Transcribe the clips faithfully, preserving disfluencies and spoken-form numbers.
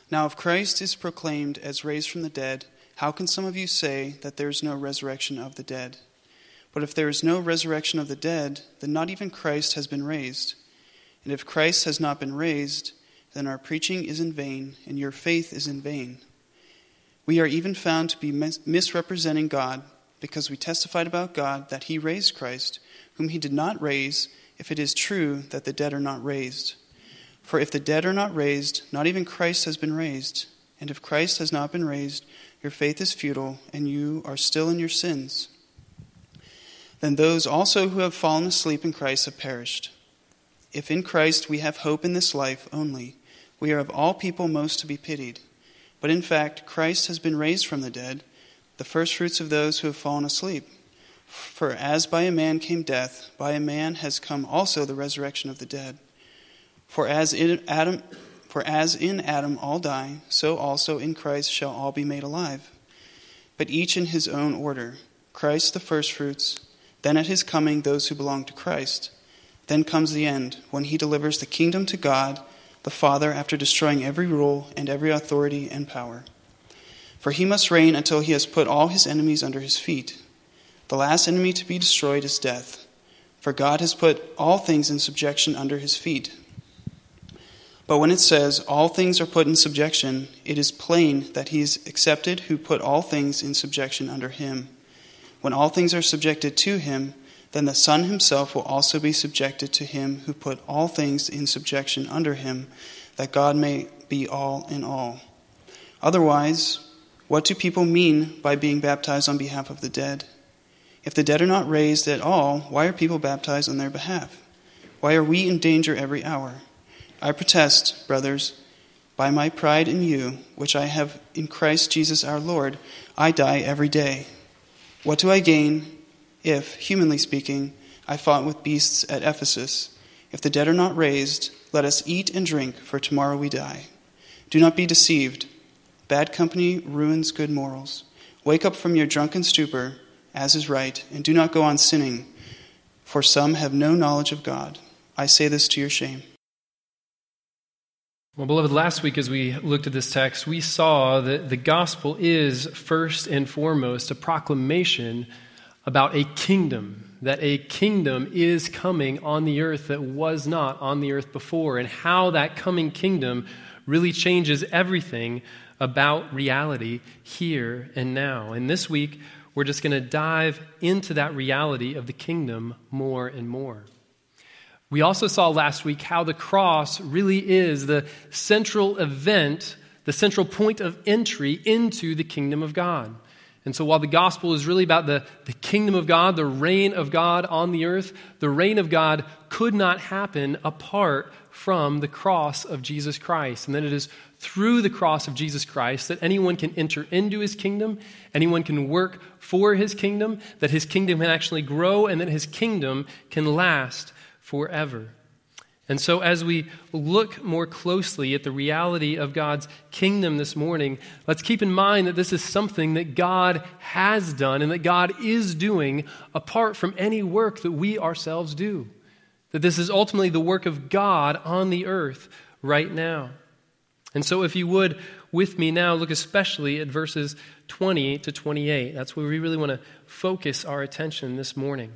Now if Christ is proclaimed as raised from the dead, how can some of you say that there is no resurrection of the dead? But if there is no resurrection of the dead, then not even Christ has been raised. And if Christ has not been raised, then our preaching is in vain, and your faith is in vain. We are even found to be mis- misrepresenting God, because we testified about God that he raised Christ, whom he did not raise, if it is true that the dead are not raised. For if the dead are not raised, not even Christ has been raised. And if Christ has not been raised, your faith is futile, and you are still in your sins. Then those also who have fallen asleep in Christ have perished. If in Christ we have hope in this life only, we are of all people most to be pitied. But in fact, Christ has been raised from the dead, the firstfruits of those who have fallen asleep. For as by a man came death, by a man has come also the resurrection of the dead. For as in Adam, for as in Adam all die, so also in Christ shall all be made alive. But each in his own order. Christ the firstfruits, then at his coming those who belong to Christ. Then comes the end, when he delivers the kingdom to God, the Father, after destroying every rule and every authority and power. For he must reign until he has put all his enemies under his feet. The last enemy to be destroyed is death. For God has put all things in subjection under his feet. But when it says, all things are put in subjection, it is plain that he is accepted who put all things in subjection under him. When all things are subjected to him, then the Son himself will also be subjected to him who put all things in subjection under him, that God may be all in all. Otherwise, what do people mean by being baptized on behalf of the dead? If the dead are not raised at all, why are people baptized on their behalf? Why are we in danger every hour? I protest, brothers, by my pride in you, which I have in Christ Jesus our Lord, I die every day. What do I gain if, humanly speaking, I fought with beasts at Ephesus? If the dead are not raised, let us eat and drink, for tomorrow we die. Do not be deceived. Bad company ruins good morals. Wake up from your drunken stupor, as is right, and do not go on sinning, for some have no knowledge of God. I say this to your shame. Well, beloved, last week as we looked at this text, we saw that the gospel is first and foremost a proclamation about a kingdom, that a kingdom is coming on the earth that was not on the earth before, and how that coming kingdom really changes everything about reality here and now. And this week, we're just going to dive into that reality of the kingdom more and more. We also saw last week how the cross really is the central event, the central point of entry into the kingdom of God. And so while the gospel is really about the, the kingdom of God, the reign of God on the earth, the reign of God could not happen apart from the cross of Jesus Christ. And then it is through the cross of Jesus Christ that anyone can enter into his kingdom, anyone can work for his kingdom, that his kingdom can actually grow, and that his kingdom can last forever. And so as we look more closely at the reality of God's kingdom this morning, let's keep in mind that this is something that God has done and that God is doing apart from any work that we ourselves do. That this is ultimately the work of God on the earth right now. And so if you would, with me now, look especially at verses twenty to twenty-eight. That's where we really want to focus our attention this morning.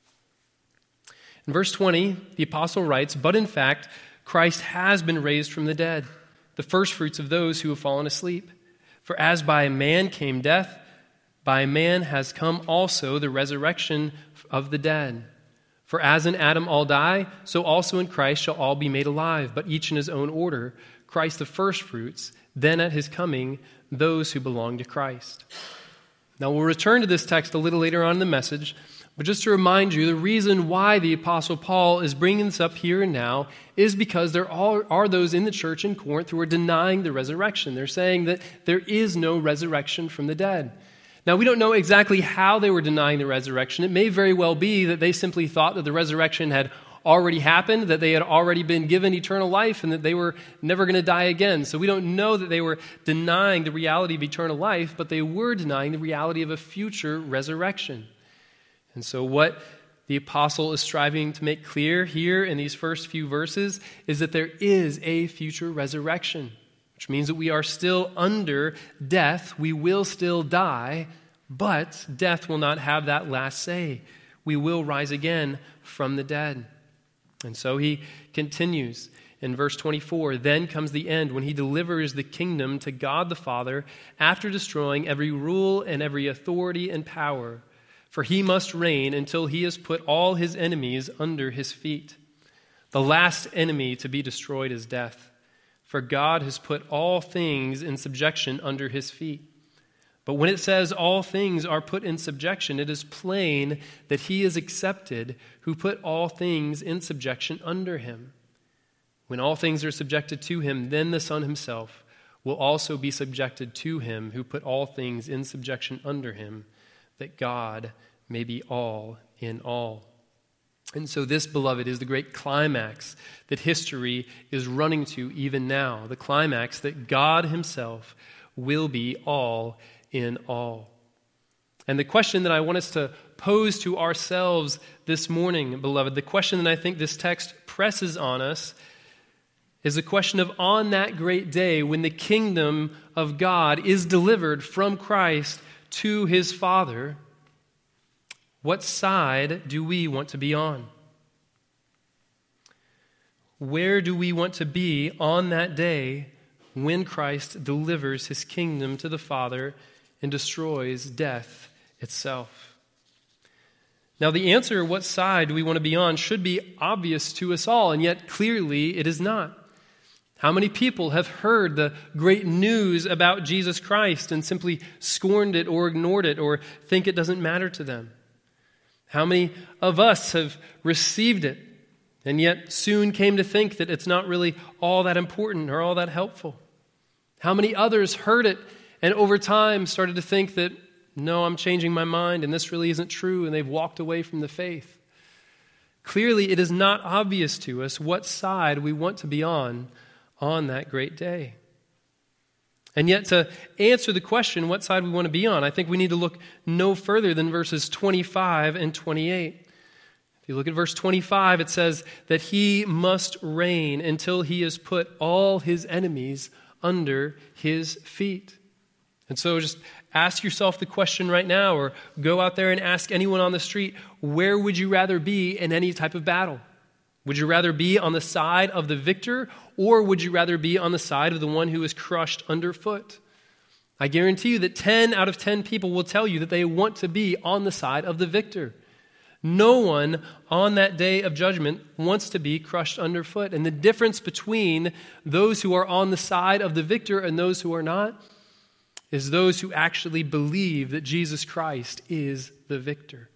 In verse twenty, the apostle writes, "But in fact, Christ has been raised from the dead, the firstfruits of those who have fallen asleep. For as by a man came death, by a man has come also the resurrection of the dead. For as in Adam all die, so also in Christ shall all be made alive, but each in his own order, Christ the firstfruits, then at his coming, those who belong to Christ." Now we'll return to this text a little later on in the message, but just to remind you, the reason why the Apostle Paul is bringing this up here and now is because there are, are those in the church in Corinth who are denying the resurrection. They're saying that there is no resurrection from the dead. Now, we don't know exactly how they were denying the resurrection. It may very well be that they simply thought that the resurrection had already happened, that they had already been given eternal life, and that they were never going to die again. So we don't know that they were denying the reality of eternal life, but they were denying the reality of a future resurrection. And so what the apostle is striving to make clear here in these first few verses is that there is a future resurrection. which means that we are still under death. We will still die, but death will not have that last say. We will rise again from the dead. And so he continues in verse twenty-four, then comes the end when he delivers the kingdom to God the Father after destroying every rule and every authority and power. For he must reign until he has put all his enemies under his feet. The last enemy to be destroyed is death. For God has put all things in subjection under his feet. But when it says all things are put in subjection, it is plain that he is accepted who put all things in subjection under him. When all things are subjected to him, then the Son himself will also be subjected to him who put all things in subjection under him, that God may be all in all. And so this, beloved, is the great climax that history is running to even now, the climax that God himself will be all in all. And the question that I want us to pose to ourselves this morning, beloved, the question that I think this text presses on us is the question of on that great day when the kingdom of God is delivered from Christ to his Father, what side do we want to be on? Where do we want to be on that day when Christ delivers his kingdom to the Father and destroys death itself? Now, the answer, what side do we want to be on, should be obvious to us all, and yet clearly it is not. How many people have heard the great news about Jesus Christ and simply scorned it or ignored it or think it doesn't matter to them? How many of us have received it and yet soon came to think that it's not really all that important or all that helpful? How many others heard it and over time started to think that, no, I'm changing my mind and this really isn't true, and they've walked away from the faith? Clearly, it is not obvious to us what side we want to be on on that great day. And yet, to answer the question, what side we want to be on, I think we need to look no further than verses twenty-five and twenty-eight. If you look at verse twenty-five, it says that he must reign until he has put all his enemies under his feet. And so just ask yourself the question right now, or go out there and ask anyone on the street, where would you rather be in any type of battle? Would you rather be on the side of the victor, or would you rather be on the side of the one who is crushed underfoot? I guarantee you that ten out of ten people will tell you that they want to be on the side of the victor. No one on that day of judgment wants to be crushed underfoot. And the difference between those who are on the side of the victor and those who are not is those who actually believe that Jesus Christ is the victor.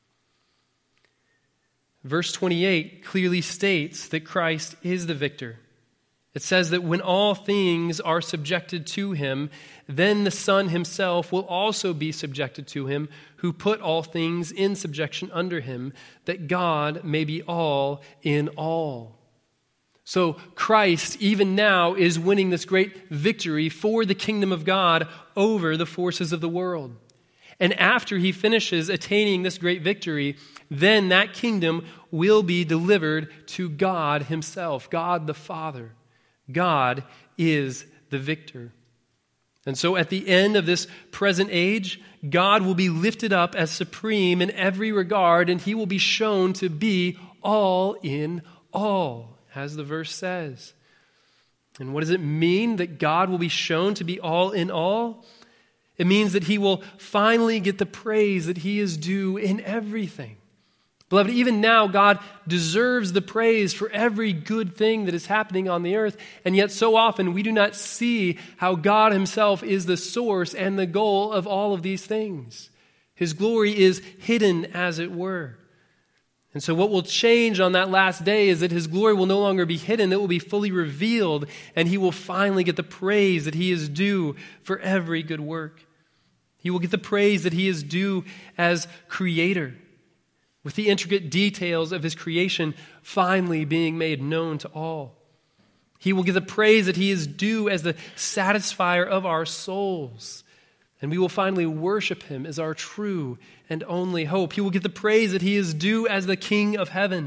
Verse twenty-eight clearly states that Christ is the victor. It says that when all things are subjected to him, then the Son himself will also be subjected to him, who put all things in subjection under him, that God may be all in all. So Christ, even now, is winning this great victory for the kingdom of God over the forces of the world. And after he finishes attaining this great victory, then that kingdom will be delivered to God himself, God the Father. God is the victor. And so at the end of this present age, God will be lifted up as supreme in every regard, and he will be shown to be all in all, as the verse says. And what does it mean that God will be shown to be all in all? It means that he will finally get the praise that he is due in everything. Beloved, even now, God deserves the praise for every good thing that is happening on the earth, and yet so often we do not see how God himself is the source and the goal of all of these things. His glory is hidden, as it were. And so what will change on that last day is that his glory will no longer be hidden, it will be fully revealed, and he will finally get the praise that he is due for every good work. He will get the praise that he is due as creator, with the intricate details of his creation finally being made known to all. He will get the praise that he is due as the satisfier of our souls, and we will finally worship him as our true and only hope. He will get the praise that he is due as the King of heaven,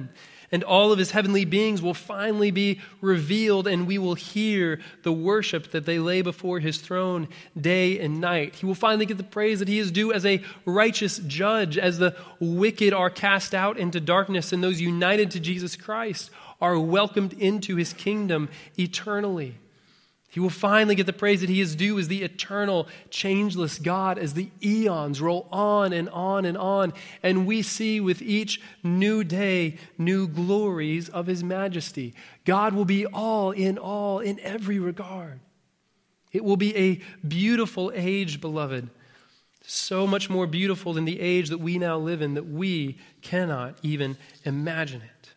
And all of his heavenly beings will finally be revealed, and we will hear the worship that they lay before his throne day and night. He will finally get the praise that he is due as a righteous judge, as the wicked are cast out into darkness, and those united to Jesus Christ are welcomed into his kingdom eternally. He will finally get the praise that he is due as the eternal, changeless God, as the eons roll on and on and on, and we see with each new day new glories of his majesty. God will be all in all in every regard. It will be a beautiful age, beloved, so much more beautiful than the age that we now live in that we cannot even imagine it.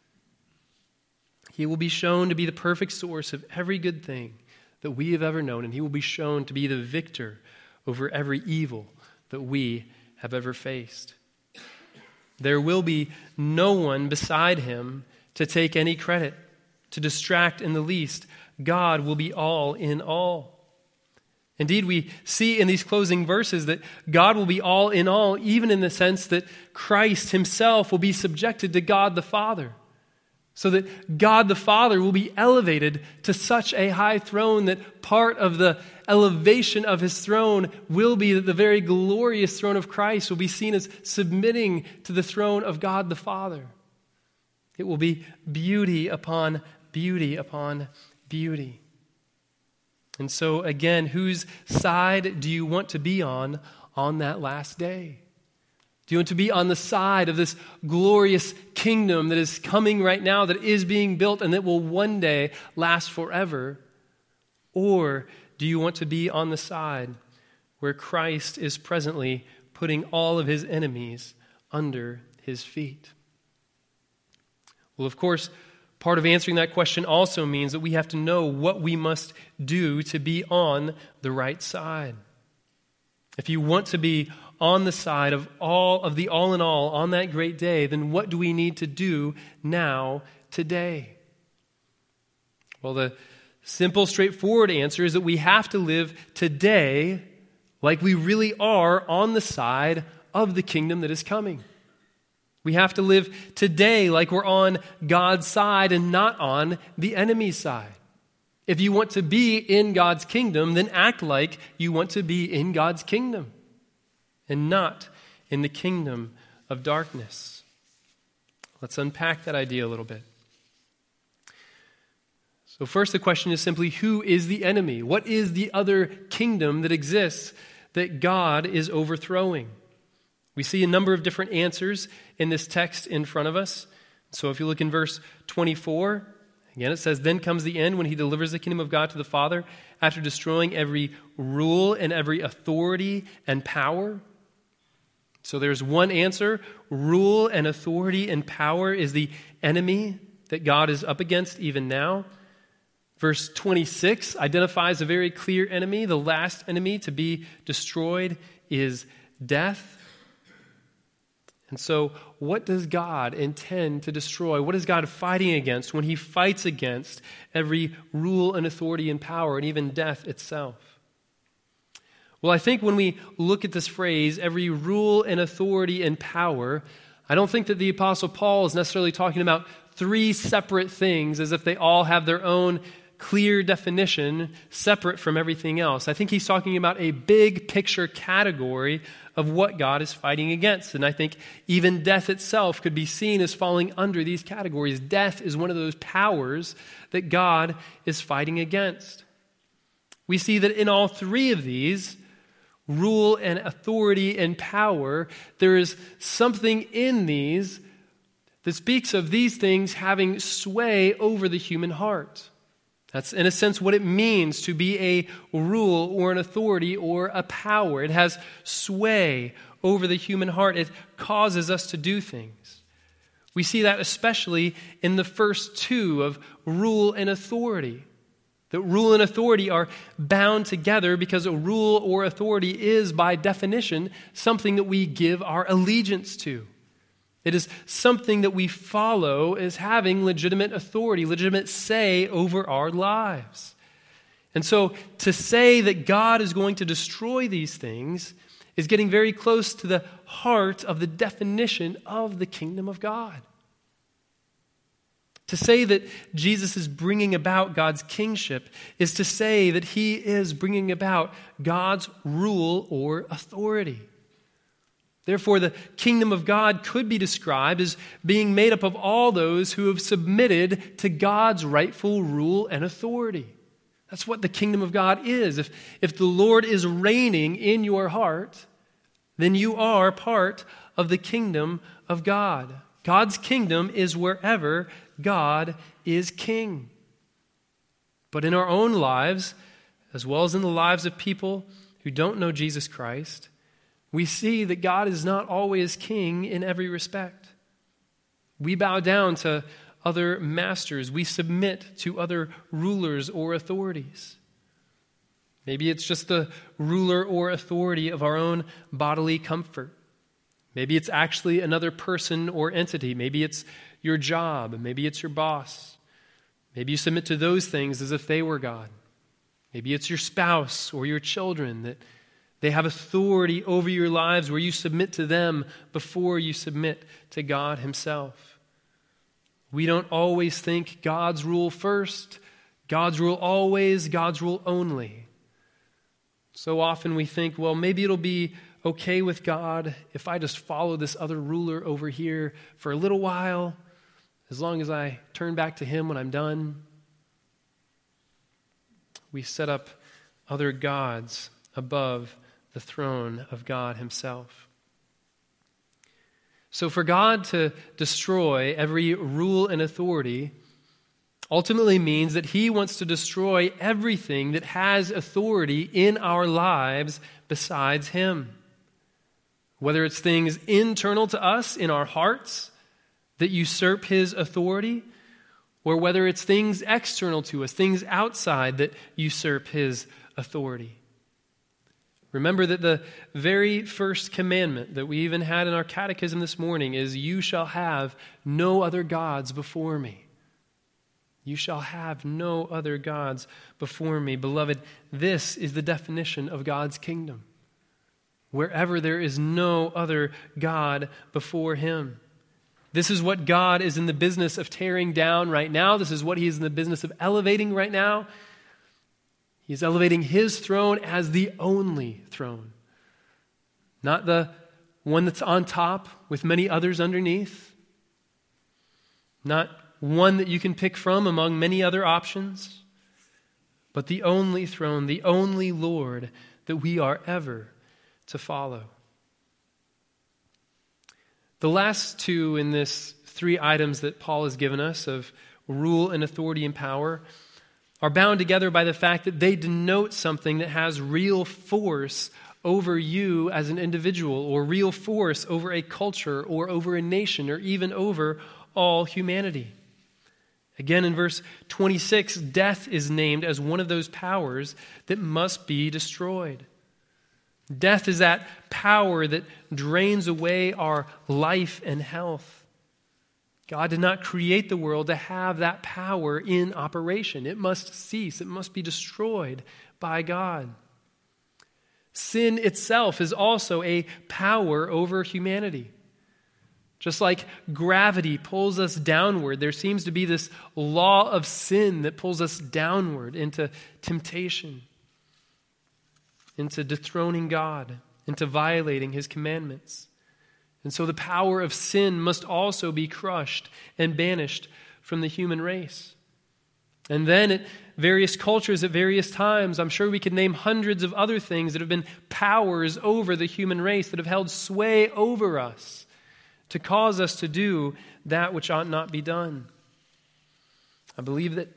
He will be shown to be the perfect source of every good thing that we have ever known, and he will be shown to be the victor over every evil that we have ever faced. There will be no one beside him to take any credit, to distract in the least. God will be all in all. Indeed, we see in these closing verses that God will be all in all, even in the sense that Christ himself will be subjected to God the Father. So that God the Father will be elevated to such a high throne that part of the elevation of his throne will be that the very glorious throne of Christ will be seen as submitting to the throne of God the Father. It will be beauty upon beauty upon beauty. And so again, whose side do you want to be on on that last day? Do you want to be on the side of this glorious kingdom that is coming right now, that is being built, and that will one day last forever? Or do you want to be on the side where Christ is presently putting all of his enemies under his feet? Well, of course, part of answering that question also means that we have to know what we must do to be on the right side. If you want to be on the side of all of the all in all on that great day, then what do we need to do now, today? Well, the simple, straightforward answer is that we have to live today like we really are on the side of the kingdom that is coming. We have to live today like we're on God's side and not on the enemy's side. If you want to be in God's kingdom, then act like you want to be in God's kingdom and not in the kingdom of darkness. Let's unpack that idea a little bit. So first, the question is simply, who is the enemy? What is the other kingdom that exists that God is overthrowing? We see a number of different answers in this text in front of us. So if you look in verse twenty-four, again it says, "Then comes the end when he delivers the kingdom of God to the Father after destroying every rule and every authority and power." So there's one answer. Rule and authority and power is the enemy that God is up against even now. Verse twenty-six identifies a very clear enemy. The last enemy to be destroyed is death. And so what does God intend to destroy? What is God fighting against when he fights against every rule and authority and power and even death itself? Well, I think when we look at this phrase, every rule and authority and power, I don't think that the Apostle Paul is necessarily talking about three separate things as if they all have their own clear definition separate from everything else. I think he's talking about a big picture category of what God is fighting against. And I think even death itself could be seen as falling under these categories. Death is one of those powers that God is fighting against. We see that in all three of these, rule and authority and power, there is something in these that speaks of these things having sway over the human heart. That's, in a sense, what it means to be a rule or an authority or a power. It has sway over the human heart. It causes us to do things. We see that especially in the first two of rule and authority. That rule and authority are bound together because a rule or authority is, by definition, something that we give our allegiance to. It is something that we follow as having legitimate authority, legitimate say over our lives. And so to say that God is going to destroy these things is getting very close to the heart of the definition of the kingdom of God. To say that Jesus is bringing about God's kingship is to say that he is bringing about God's rule or authority. Therefore, the kingdom of God could be described as being made up of all those who have submitted to God's rightful rule and authority. That's what the kingdom of God is. If, if the Lord is reigning in your heart, then you are part of the kingdom of God. God's kingdom is wherever God is king. But in our own lives, as well as in the lives of people who don't know Jesus Christ, we see that God is not always king in every respect. We bow down to other masters. We submit to other rulers or authorities. Maybe it's just the ruler or authority of our own bodily comfort. Maybe it's actually another person or entity. Maybe it's your job. Maybe it's your boss. Maybe you submit to those things as if they were God. Maybe it's your spouse or your children, that they have authority over your lives where you submit to them before you submit to God himself. We don't always think God's rule first, God's rule always, God's rule only. So often we think, well, maybe it'll be okay with God if I just follow this other ruler over here for a little while, as long as I turn back to him when I'm done. We set up other gods above the throne of God himself. So for God to destroy every rule and authority ultimately means that he wants to destroy everything that has authority in our lives besides him. Whether it's things internal to us in our hearts that usurp his authority, or whether it's things external to us, things outside that usurp his authority. Remember that the very first commandment that we even had in our catechism this morning is, you shall have no other gods before me. You shall have no other gods before me. Beloved, this is the definition of God's kingdom. Wherever there is no other God before him. This is what God is in the business of tearing down right now. This is what he is in the business of elevating right now. He's elevating his throne as the only throne. Not the one that's on top with many others underneath. Not one that you can pick from among many other options. But the only throne, the only Lord that we are ever to follow. The last two in this three items that Paul has given us of rule and authority and power are bound together by the fact that they denote something that has real force over you as an individual, or real force over a culture, or over a nation, or even over all humanity. Again, in verse twenty-six, death is named as one of those powers that must be destroyed. Death is that power that drains away our life and health. God did not create the world to have that power in operation. It must cease. It must be destroyed by God. Sin itself is also a power over humanity. Just like gravity pulls us downward, there seems to be this law of sin that pulls us downward into temptation, into dethroning God, into violating his commandments. And so the power of sin must also be crushed and banished from the human race. And then at various cultures at various times, I'm sure we could name hundreds of other things that have been powers over the human race, that have held sway over us to cause us to do that which ought not be done. I believe that,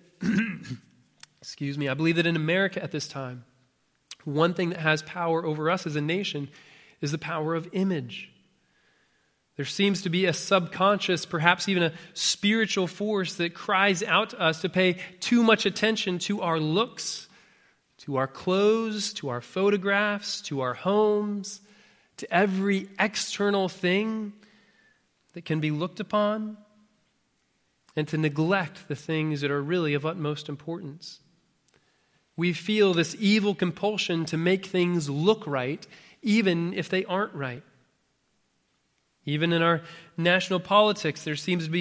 excuse me, I believe that in America at this time, one thing that has power over us as a nation is the power of image. There seems to be a subconscious, perhaps even a spiritual force that cries out to us to pay too much attention to our looks, to our clothes, to our photographs, to our homes, to every external thing that can be looked upon, and to neglect the things that are really of utmost importance. We feel this evil compulsion to make things look right, even if they aren't right. Even in our national politics, there seems to be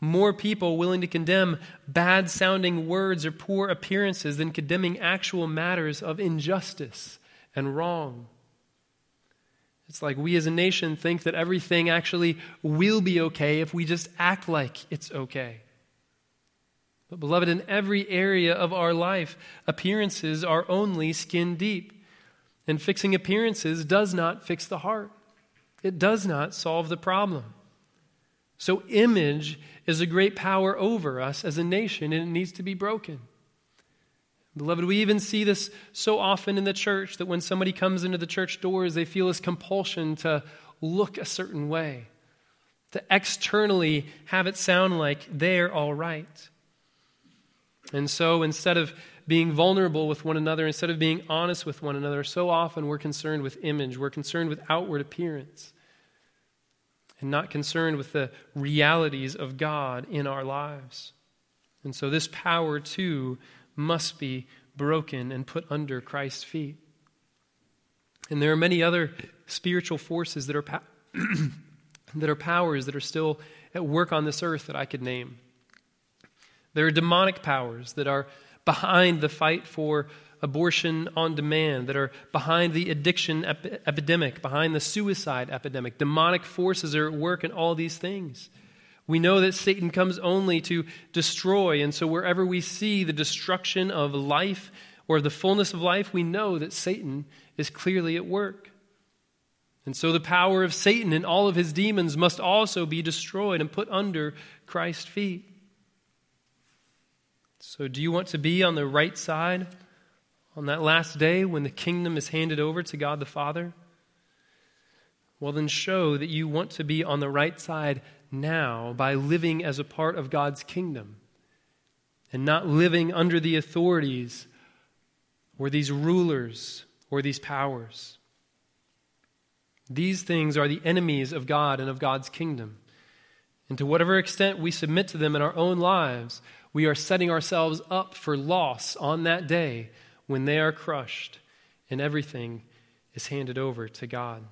more people willing to condemn bad-sounding words or poor appearances than condemning actual matters of injustice and wrong. It's like we as a nation think that everything actually will be okay if we just act like it's okay. But beloved, in every area of our life, appearances are only skin deep. And fixing appearances does not fix the heart. It does not solve the problem. So image is a great power over us as a nation, and it needs to be broken. Beloved, we even see this so often in the church that when somebody comes into the church doors, they feel this compulsion to look a certain way, to externally have it sound like they're all right. And so instead of being vulnerable with one another, instead of being honest with one another, so often we're concerned with image, we're concerned with outward appearance, and not concerned with the realities of God in our lives. And so this power, too, must be broken and put under Christ's feet. And there are many other spiritual forces that are pa- that are powers that are still at work on this earth that I could name. There are demonic powers that are behind the fight for abortion on demand, that are behind the addiction ep- epidemic, behind the suicide epidemic. Demonic forces are at work in all these things. We know that Satan comes only to destroy, and so wherever we see the destruction of life or the fullness of life, we know that Satan is clearly at work. And so the power of Satan and all of his demons must also be destroyed and put under Christ's feet. So do you want to be on the right side on that last day when the kingdom is handed over to God the Father? Well, then show that you want to be on the right side now by living as a part of God's kingdom and not living under the authorities or these rulers or these powers. These things are the enemies of God and of God's kingdom. And to whatever extent we submit to them in our own lives, we are setting ourselves up for loss on that day when they are crushed and everything is handed over to God.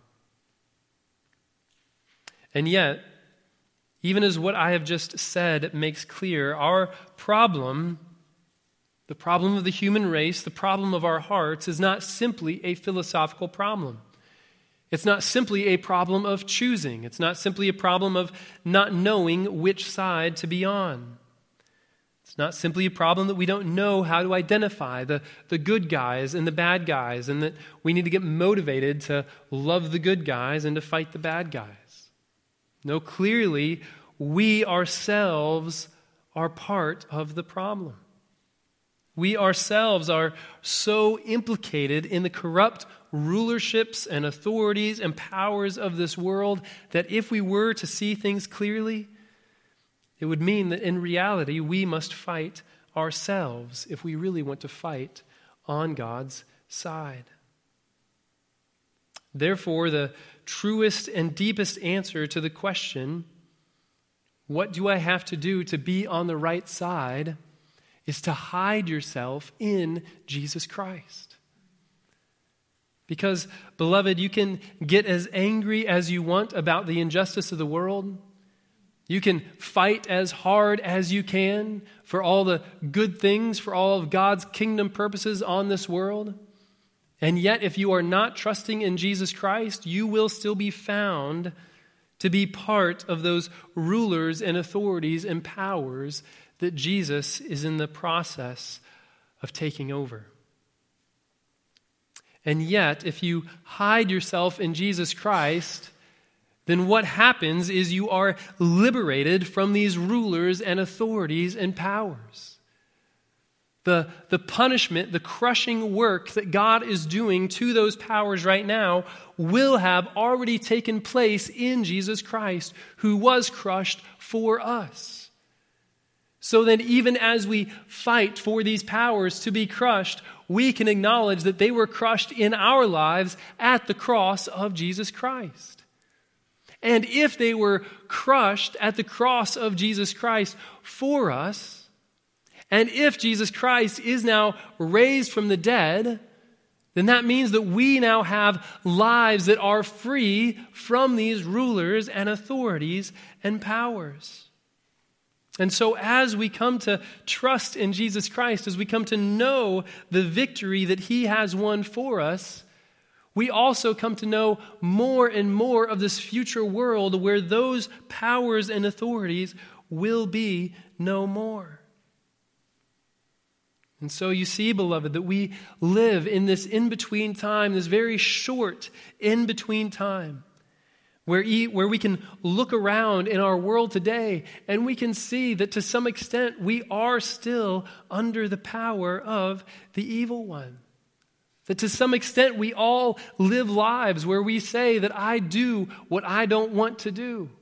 And yet, even as what I have just said makes clear, our problem, the problem of the human race, the problem of our hearts, is not simply a philosophical problem. It's not simply a problem of choosing. It's not simply a problem of not knowing which side to be on. It's not simply a problem that we don't know how to identify the, the good guys and the bad guys, and that we need to get motivated to love the good guys and to fight the bad guys. No, clearly, we ourselves are part of the problem. We ourselves are so implicated in the corrupt rulerships and authorities and powers of this world that if we were to see things clearly, it would mean that in reality we must fight ourselves if we really want to fight on God's side. Therefore, the truest and deepest answer to the question, what do I have to do to be on the right side, is to hide yourself in Jesus Christ. Because, beloved, you can get as angry as you want about the injustice of the world. You can fight as hard as you can for all the good things, for all of God's kingdom purposes on this world. And yet, if you are not trusting in Jesus Christ, you will still be found to be part of those rulers and authorities and powers that Jesus is in the process of taking over. And yet, if you hide yourself in Jesus Christ, then what happens is you are liberated from these rulers and authorities and powers. The, the punishment, the crushing work that God is doing to those powers right now will have already taken place in Jesus Christ, who was crushed for us. So then even as we fight for these powers to be crushed, we can acknowledge that they were crushed in our lives at the cross of Jesus Christ. And if they were crushed at the cross of Jesus Christ for us, and if Jesus Christ is now raised from the dead, then that means that we now have lives that are free from these rulers and authorities and powers. And so as we come to trust in Jesus Christ, as we come to know the victory that he has won for us, we also come to know more and more of this future world where those powers and authorities will be no more. And so you see, beloved, that we live in this in-between time, this very short in-between time, where, e- where we can look around in our world today and we can see that to some extent we are still under the power of the evil one. That to some extent we all live lives where we say that I do what I don't want to do.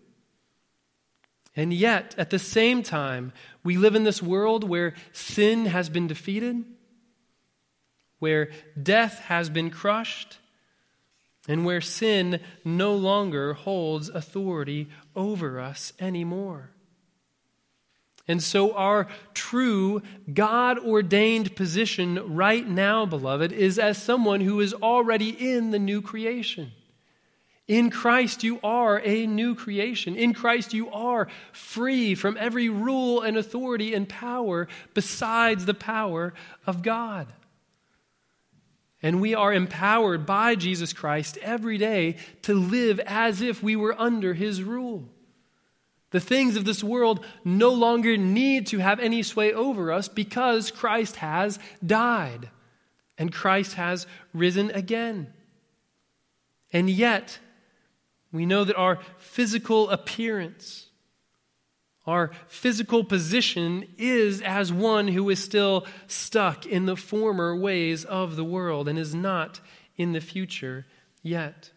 And yet, at the same time, we live in this world where sin has been defeated, where death has been crushed, and where sin no longer holds authority over us anymore. And so our true God-ordained position right now, beloved, is as someone who is already in the new creation. In Christ you are a new creation. In Christ you are free from every rule and authority and power besides the power of God. And we are empowered by Jesus Christ every day to live as if we were under his rule. The things of this world no longer need to have any sway over us because Christ has died and Christ has risen again. And yet, we know that our physical appearance, our physical position is as one who is still stuck in the former ways of the world and is not in the future yet.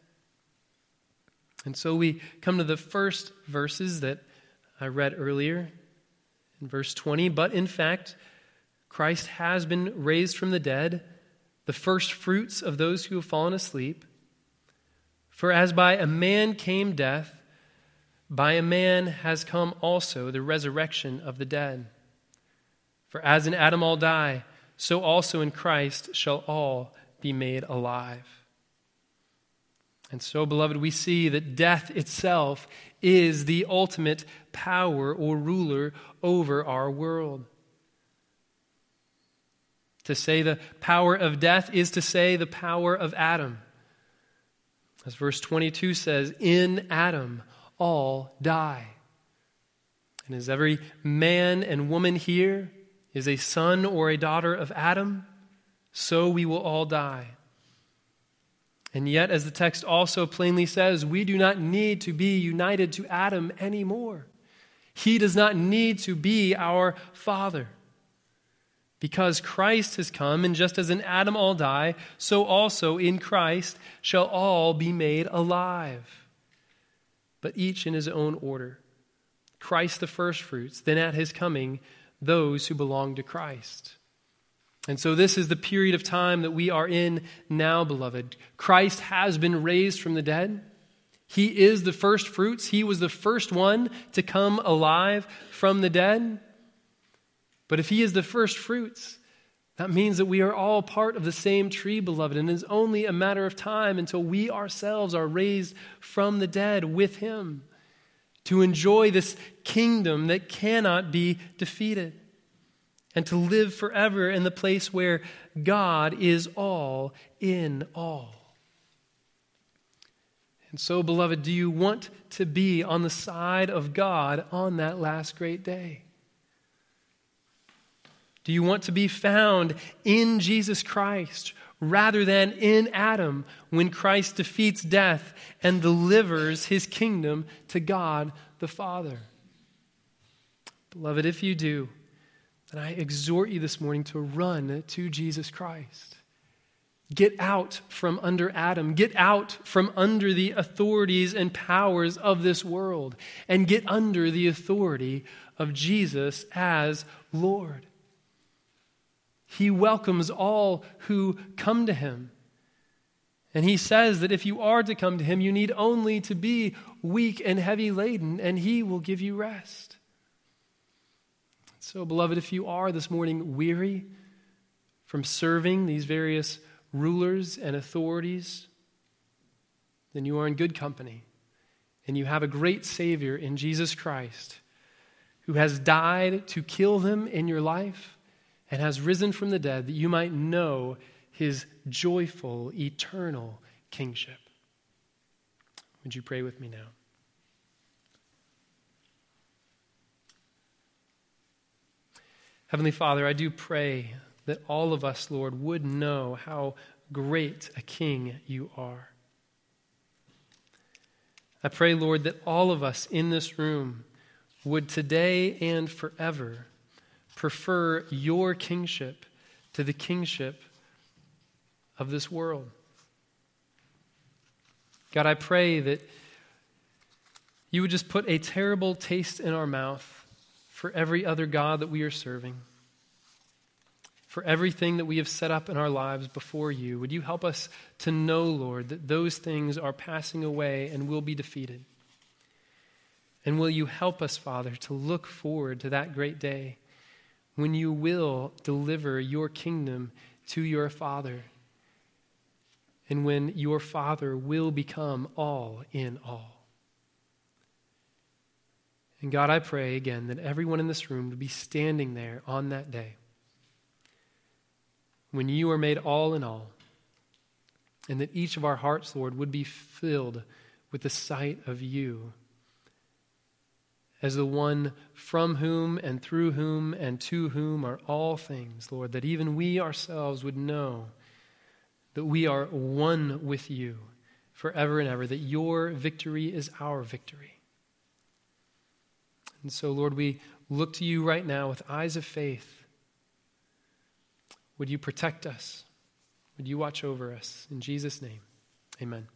And so we come to the first verses that I read earlier in verse twenty. But in fact, Christ has been raised from the dead, the first fruits of those who have fallen asleep. For as by a man came death, by a man has come also the resurrection of the dead. For as in Adam all die, so also in Christ shall all be made alive. And so, beloved, we see that death itself is the ultimate power or ruler over our world. To say the power of death is to say the power of Adam. As verse twenty-two says, in Adam all die. And as every man and woman here is a son or a daughter of Adam, so we will all die. And yet, as the text also plainly says, we do not need to be united to Adam anymore. He does not need to be our father. Because Christ has come, and just as in Adam all die, so also in Christ shall all be made alive. But each in his own order. Christ the firstfruits, then at his coming, those who belong to Christ. And so this is the period of time that we are in now, beloved. Christ has been raised from the dead. He is the firstfruits. He was the first one to come alive from the dead. But if he is the first fruits, that means that we are all part of the same tree, beloved, and it is only a matter of time until we ourselves are raised from the dead with him to enjoy this kingdom that cannot be defeated and to live forever in the place where God is all in all. And so, beloved, do you want to be on the side of God on that last great day? Do you want to be found in Jesus Christ rather than in Adam when Christ defeats death and delivers his kingdom to God the Father? Beloved, if you do, then I exhort you this morning to run to Jesus Christ. Get out from under Adam. Get out from under the authorities and powers of this world and get under the authority of Jesus as Lord. He welcomes all who come to him. And he says that if you are to come to him, you need only to be weak and heavy laden, and he will give you rest. So, beloved, if you are this morning weary from serving these various rulers and authorities, then you are in good company. And you have a great Savior in Jesus Christ, who has died to kill them in your life and has risen from the dead that you might know his joyful, eternal kingship. Would you pray with me now? Heavenly Father, I do pray that all of us, Lord, would know how great a king you are. I pray, Lord, that all of us in this room would today and forever prefer your kingship to the kingship of this world. God, I pray that you would just put a terrible taste in our mouth for every other god that we are serving, for everything that we have set up in our lives before you. Would you help us to know, Lord, that those things are passing away and will be defeated? And will you help us, Father, to look forward to that great day when you will deliver your kingdom to your Father, and when your Father will become all in all. And God, I pray again that everyone in this room would be standing there on that day when you are made all in all, and that each of our hearts, Lord, would be filled with the sight of you as the one from whom and through whom and to whom are all things, Lord, that even we ourselves would know that we are one with you forever and ever, that your victory is our victory. And so, Lord, we look to you right now with eyes of faith. Would you protect us? Would you watch over us? In Jesus' name, amen.